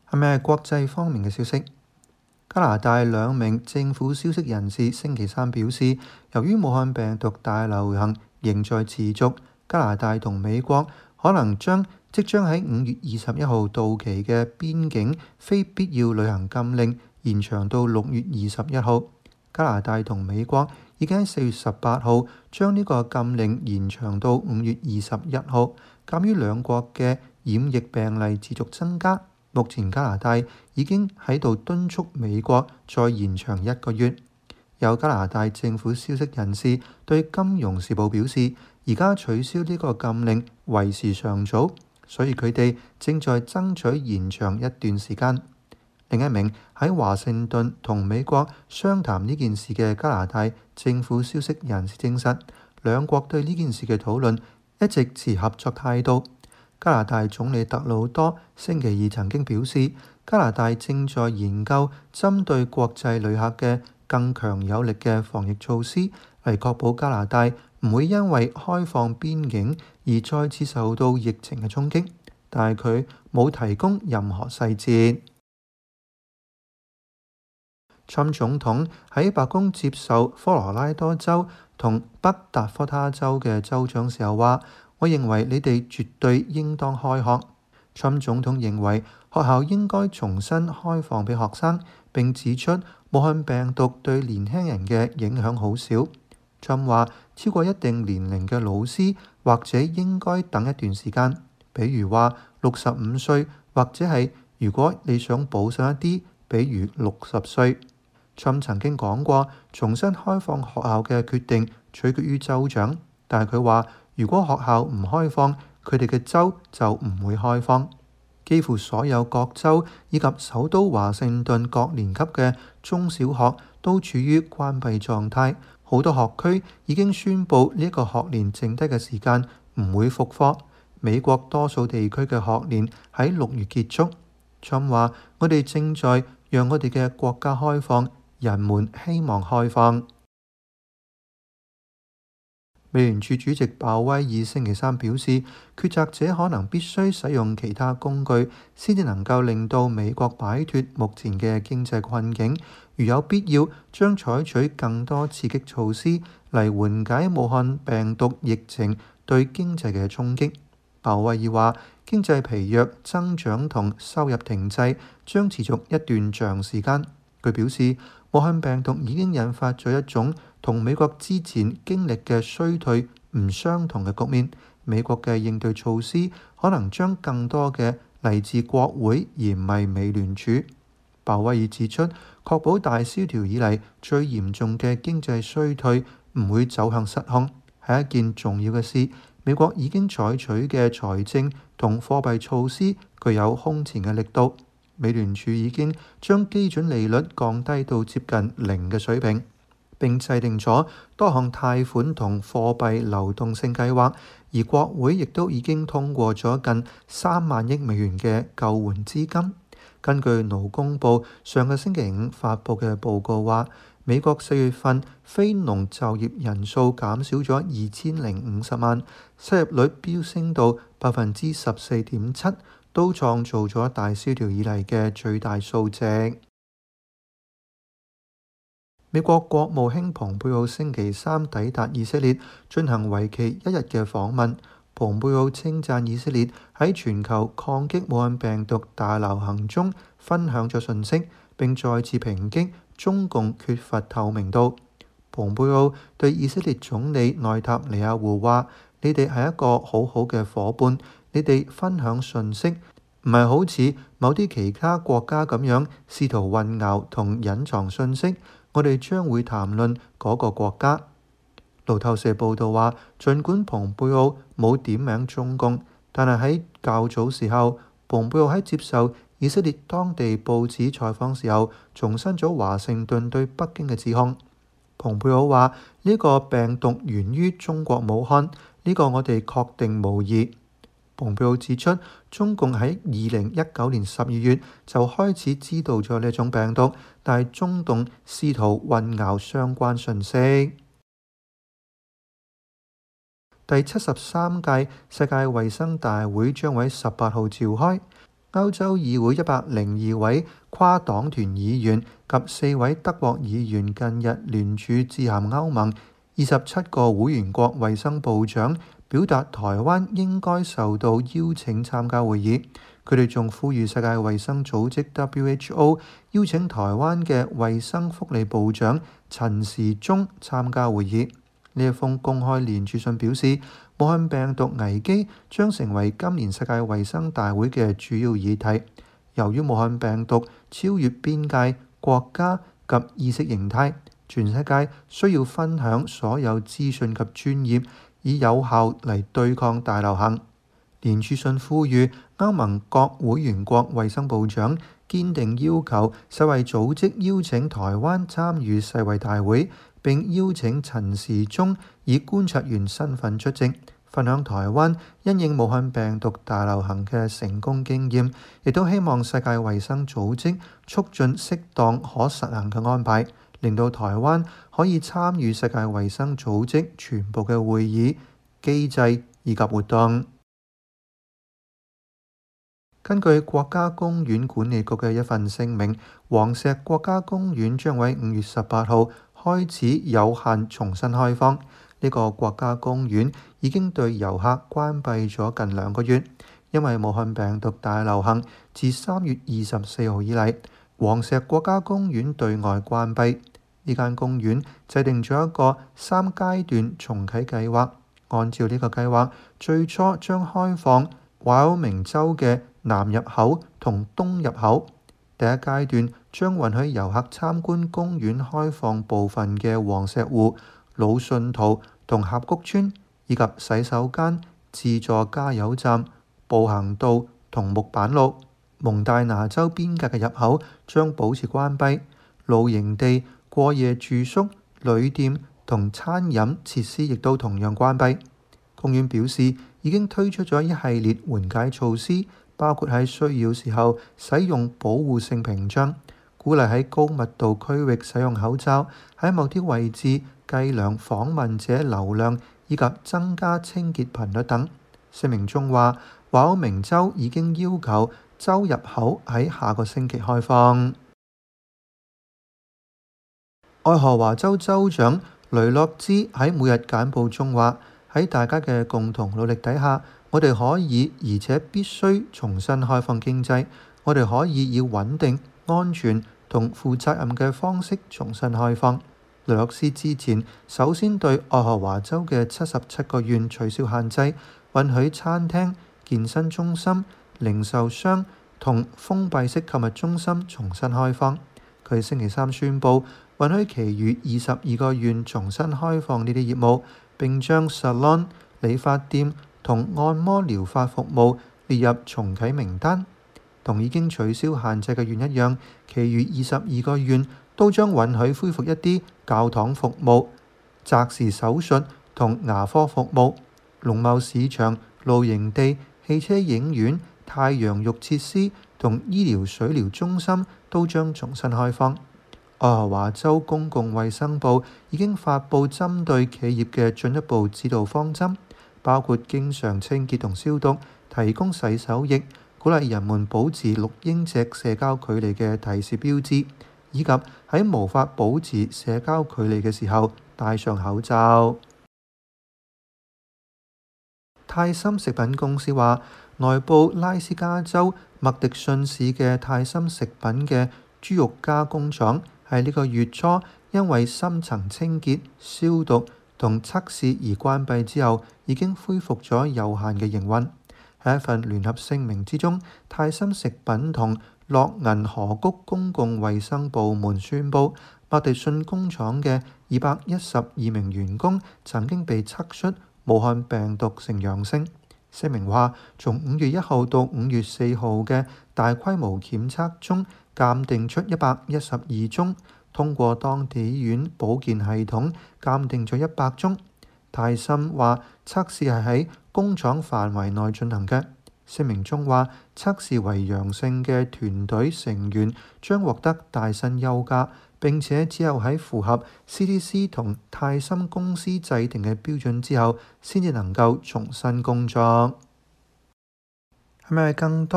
係咪係國際方面嘅消息？加拿大兩名政府消息人士星期三表示，由於武漢病毒大流行仍在持續，加拿大同美國可能即將喺5月21號到期嘅邊境非必要旅行禁令延長到6月21號。加拿大同美國已經喺4月18號將呢個禁令延長到5月21號。鑑於兩國嘅染疫病例持續增加，目前加拿大已經喺度敦促美國再延長1個月。有加拿大政府消息人士對《金融時報》表示，而家取消呢個禁令為時尚早，所以佢哋正在爭取延長一段時間。另一名喺華盛頓同美國商談呢件事嘅加拿大政府消息人士證實，兩國對呢件事嘅討論一直持合作態度。加拿大總理特魯多星期二曾經表示，加拿大正在研究針對國際旅客嘅更強有力嘅防疫措施，嚟確保加拿大唔會因為開放邊境而再次受到疫情嘅衝擊，但係佢冇提供任何細節。川普總統喺白宮接受科羅拉多州同北達科他州嘅州長時候話，我認為你哋絕對應當開學。川普總統認為學校應該重新開放俾學生，並指出武漢病毒對年輕人嘅影響好少。川普話超過一定年齡嘅老師或者應該等一段時間，比如話65歲，或者係如果你想保守一啲，比如60歲。川普曾經講過，重新開放學校嘅決定取決於州長，但係佢話如果學校唔開放，佢哋嘅州就唔會開放。幾乎所有各州以及首都華盛頓各年級嘅中小學都處於關閉狀態，好多學區已經宣布呢一個學年剩低嘅時間唔會復課。美國多數地區嘅學年喺6月結束。川普話我哋正在讓我哋嘅國家開放，人們希望開放。美聯儲主席鮑威爾星期三表示，決策者可能必須使用其他工具，先至能夠令到美國擺脫目前嘅經濟困境。如有必要，將採取更多刺激措施嚟緩解武漢病毒疫情對經濟嘅衝擊。鮑威爾話，經濟疲弱、增長同收入停滯將持續一段長時間。佢表示，武漢病毒已經引發咗一種同美國之前經歷嘅衰退唔相同嘅局面。美國嘅應對措施可能將更多嘅嚟自國會而唔係美聯儲。鮑威爾指出，確保大蕭條以嚟最嚴重嘅經濟衰退唔會走向失控係一件重要嘅事。美國已經採取嘅財政同貨幣措施具有空前嘅力度。美聯儲已經將基準利率降低到接近0嘅水平，並制定咗多項貸款同貨幣流動性計劃，而國會亦都已經通過咗近3萬億美元嘅救援資金。根據勞工部上個星期5發布嘅報告話，美國4月份非農就業人數減少咗2050萬，失業率飆升到14.7%，都創造咗大蕭條以嚟嘅最大數值。美國國務卿蓬佩奧星期三抵達以色列，進行為期1日嘅訪問。蓬佩奧稱讚以色列喺全球抗擊武漢病毒大流行中分享咗信息，並再次抨擊中共缺乏透明度。蓬佩奧對以色列總理內塔尼亞胡話：你哋係一個好好嘅夥伴，你哋分享信息，唔係好似某啲其他國家咁樣試圖混淆同隱藏信息。我哋將會談論嗰個國家。路透社報道話，儘管蓬佩奧冇點名中共，但係喺較早時候，蓬佩奧喺接受以色列當地報紙採訪時候，重申咗華盛頓對北京嘅指控。蓬佩奧話：呢個病毒源於中國武漢，呢個我哋確定無疑。蓬佩奧指出，中共喺2019年12月就開始知道咗呢種病毒，但係中共試圖混淆相關信息。第73屆世界衛生大會將喺18號召開。 歐洲議會102位跨黨團議員及4位德國議員近日聯署致函歐盟27個會員國衛生部長，表達台灣應該受到邀請參加會議。佢哋仲呼籲世界衛生組織 WHO 邀請台灣嘅衛生福利部長陳時中參加會議。呢一封公開聯署信表示，武漢病毒危機將成為今年世界衛生大會嘅主要議題。由於武漢病毒超越邊界、國家及意識形態，全世界需要分享所有資訊及專業，以有效嚟對抗大流行。聯署信呼籲歐盟各會員國衛生部長堅定要求世衛組織邀請台灣參與世衛大會，並邀請陳時中以觀察員身份出席，分享台灣因應武漢病毒大流行嘅成功經驗，亦都希望世界衛生組織促進適當可實行嘅安排，令到台灣可以參與世界衛生組織全部嘅會議、機制以及活動。根據國家公園管理局嘅一份聲明，黃石國家公園將喺5月18號開始有限重新開放。呢個國家公園已經對遊客關閉咗近2個月，因為武漢病毒大流行。自3月24號以嚟，黃石國家公園對外關閉。呢間公園制定咗一個3階段重啟計劃，按照呢個計劃，最初將開放華歐明州嘅南入口同東入口。第一階段將允許遊客參觀公園開放部分嘅黃石湖、魯迅圖同峽谷村，以及洗手間、自助加油站、步行道同木板路。蒙大拿州邊界嘅入口將保持關閉，露營地、過夜住宿、旅店同餐飲設施亦都同樣關閉。公園表示已經推出咗一系列緩解措施，包括喺需要時候使用保護性屏障，鼓勵喺高密度區域使用口罩，喺某啲位置計量訪問者流量，以及增加清潔頻率等。聲明中話，華歐明州已經要求州入口喺下個星期開放。愛荷華州州長雷諾茲喺每日簡報中話，喺大家嘅共同努力底下，我哋可以而且必須重新開放經濟。我哋可以以穩定、安全同負責任嘅方式重新開放。雷諾茲之前首先對愛荷華州嘅77個縣取消限制，允許餐廳、健身中心、零售商同封閉式購物中心重新開放。佢星期三宣布允許其餘22個縣重新開放呢啲業務，並將 salon、理髮店同按摩療法服務列入重啟名單。同已經取消限制嘅縣一樣，其餘22個縣都將允許恢復一啲教堂服務、擇時手術同牙科服務。農貿市場、露營地、汽車影院、太陽浴設施同醫療水療中心都將重新開放。愛荷華州公共衛生部已經發布針對企業嘅進一步指導方針，包括經常清潔同消毒、提供洗手液、鼓勵人們保持6英尺社交距離嘅提示標誌，以及喺無法保持社交距離嘅時候戴上口罩。泰森食品公司話，內部拉斯加州麥迪遜市嘅泰森食品嘅豬肉加工廠喺呢個月初因為深層清潔、消毒同測試而關閉之後，已經恢復咗有限嘅營運。喺一份聯合聲明之中，泰森食品同洛銀河谷公共衛生部門宣布，麥迪遜工廠嘅212名員工曾經被測出武漢病毒呈陽性。聲明話，從5月1號到5月4號嘅大規模檢測中，鑑定出112宗，通過當地醫院保健系統鑑定咗100宗。泰森話，測試係喺工廠範圍內進行嘅。聲明中話，測試為陽性嘅團隊成員將獲得帶薪休假，並且只有喺符合 CDC 同泰森公司制定嘅標準之後，先至能夠重新工作。係咪更多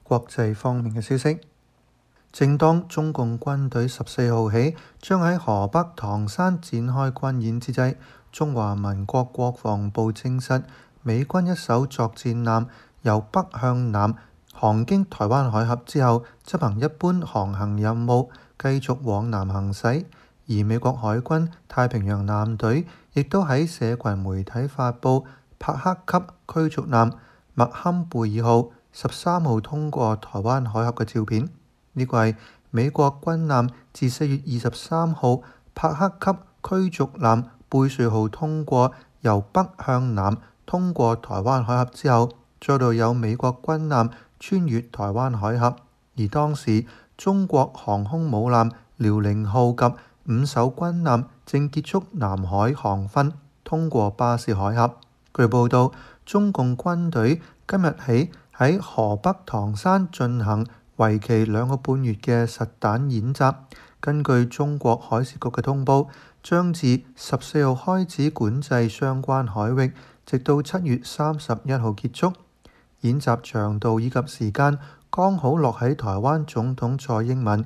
國際方面嘅消息，正當中共軍隊14號起將喺河北唐山展開軍演之際，中華民國國防部證實，美軍一艘作戰艦由北向南航經台灣海峽之後，執行一般航行任務，繼續往南行駛。而美國海軍太平洋艦隊亦都喺社群媒體發布帕克級驅逐艦麥坎貝爾號13號通過台灣海峽嘅照片。呢個係美國軍艦自4月23號帕克級驅逐艦貝瑞號通過由北向南通過台灣海峽之後，再度有美國軍艦穿越台灣海峽。而當時中國航空母艦遼寧號及5艘軍艦正結束南海航訓，通過巴士海峽。據報道，中共軍隊今日起喺河北唐山進行為期2個半月嘅實彈演習。根據中國海事局嘅通報，將自14號開始管制相關海域，直到7月31號結束。演習長度以及時間剛好落喺台灣總統蔡英文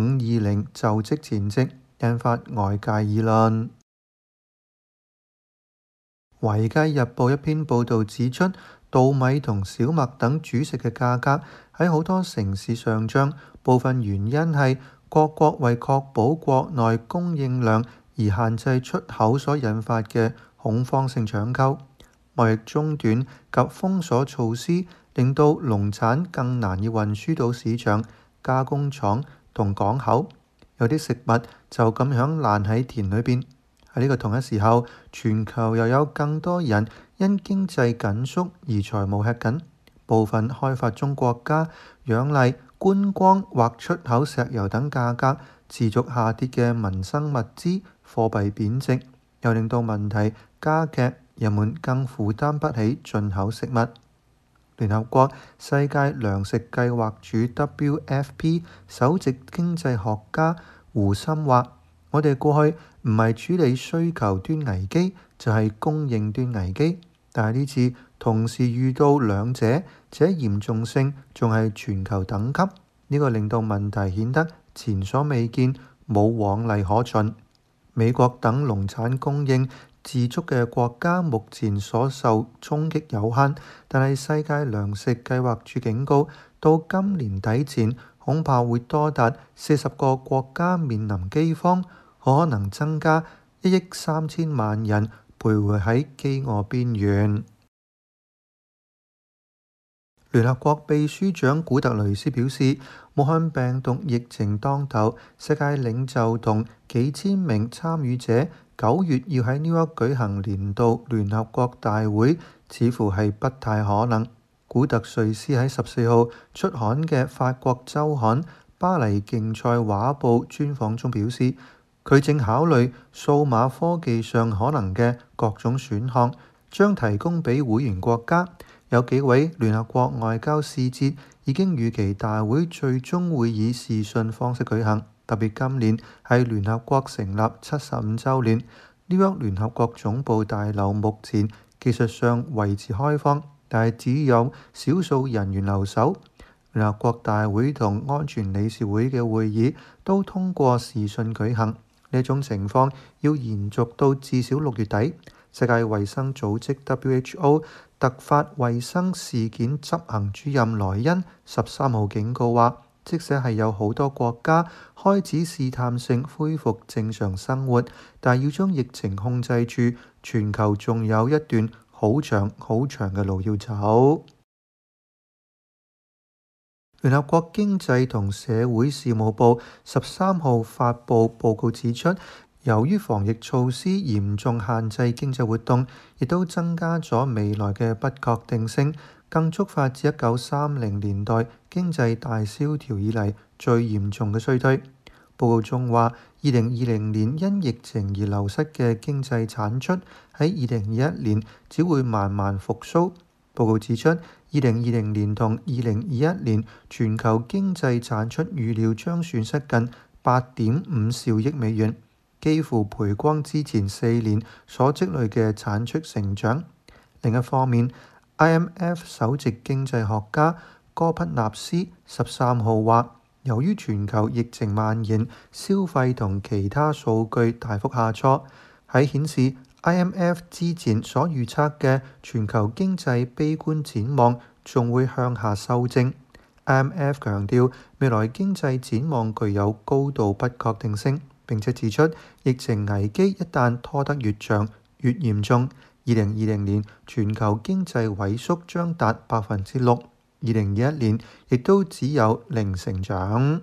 520就職前夕，引發外界議論。《維基日報》一篇報導指出，稻米同小麥等主食嘅價格喺好多城市上漲，部分原因係各國為確保國內供應量而限制出口所引發嘅恐慌性搶購。貿易中斷及封鎖措施令到農產更難以運輸到市場、加工廠同港口，有啲食物就咁樣爛喺田裏邊。喺呢個同一時候，全球又有更多人因經濟緊縮而財務吃緊。部分開發中國家仰賴觀光或出口石油等價格持續下跌嘅民生物資貨幣貶值，又令到問題加劇，人們更負擔不起進口食物。聯合國世界糧食計劃署 WFP 首席經濟學家胡森話：我哋過去唔係處理需求端危機，就係供應端危機，但係呢次同時遇到兩者，且嚴重性仲係全球等級。呢個令到問題顯得前所未見，冇往例可循。美國等農產供應自足嘅國家目前所受衝擊有限，但係世界糧食計劃署警告，到今年底前恐怕會多達40個國家面臨饑荒，可能增加1億3千萬人徘徊喺饑餓邊緣。聯合國秘書長古特雷斯表示，武漢病毒疫情當頭，世界領袖同幾千名參與者9月要喺New York舉行年度聯合國大會，似乎係不太可能。古特雷斯喺14號出刊嘅法國週刊《巴黎競賽畫報》專訪中表示，佢正考慮數碼科技上可能嘅各種選項，將提供俾會員國家。有幾位聯合國外交使節已經預期大會最終會以視訊方式舉行，特別今年係聯合國成立75週年。New York聯合國總部大樓目前技術上維持開放，但係只有少數人員留守。聯合國大會同安全理事會嘅會議都通過視訊舉行，呢種情況要延續到至少6月底。世界衛生組織 WHO 突發衛生事件執行主任萊恩13號警告話，即使係有好多國家開始試探性恢復正常生活，但要將疫情控制住，全球仲有一段好長好長嘅路要走。聯合國經濟同社會事務部13號發布報告指出，由於防疫措施嚴重限制經濟活動，亦都增加咗未來嘅不確定性，更觸發自1930年代經濟大蕭條以嚟最嚴重嘅衰退。報告中話，2020年因疫情而流失嘅經濟產出喺2021年只會慢慢復甦。報告指出，2020年同2021年全球經濟產出預料將損失近8.5兆億美元。幾乎賠光之前4年所積累嘅產出成長。另一方面，IMF 首席經濟學家戈匹納斯13號話，由於全球疫情蔓延，消費同其他數據大幅下挫，喺顯示 IMF 之前所預測嘅全球經濟悲觀展望仲會向下修正。IMF 強調未來經濟展望具有高度不確定性，並且指出疫情危機一旦拖得越長越嚴重，2020年全球經濟萎縮將達6%，2021年亦都只有0成長。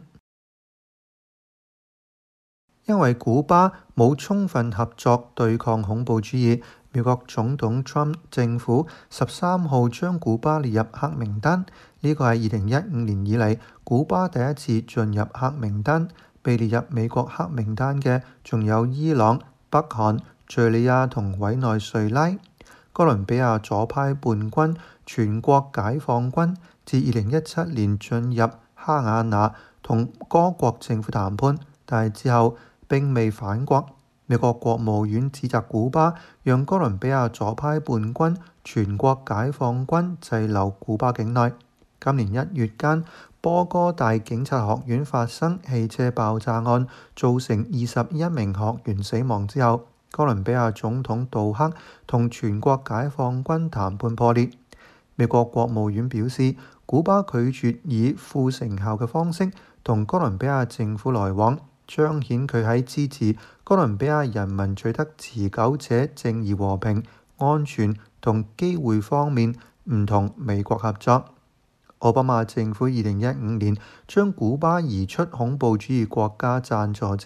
因為古巴冇充分合作對抗恐怖主義，美國總統 Trump 政府13號將古巴列入黑名單。呢個係2015年以嚟古巴第一次進入黑名單。被列入美國黑名單嘅仲有伊朗、北韓、敘利亞同委內瑞拉。哥倫比亞左派叛軍全國解放軍自2017年進入哈瓦那同多國政府談判，但係之後並未返國。美國國務院指責古巴讓哥倫比亞左派叛軍全國解放軍滯留古巴境內。今年1月間，波哥大警察學院發生汽車爆炸案，造成21名學員死亡之後，哥倫比亞總統杜克同全國解放軍談判破裂。美國國務院表示，古巴拒絕以負成效嘅方式同哥倫比亞政府來往，彰顯佢喺支持哥倫比亞人民取得持久且正義和平、安全同機會方面唔同美國合作。奧巴馬政府2015年將古巴移出恐怖主義國家贊助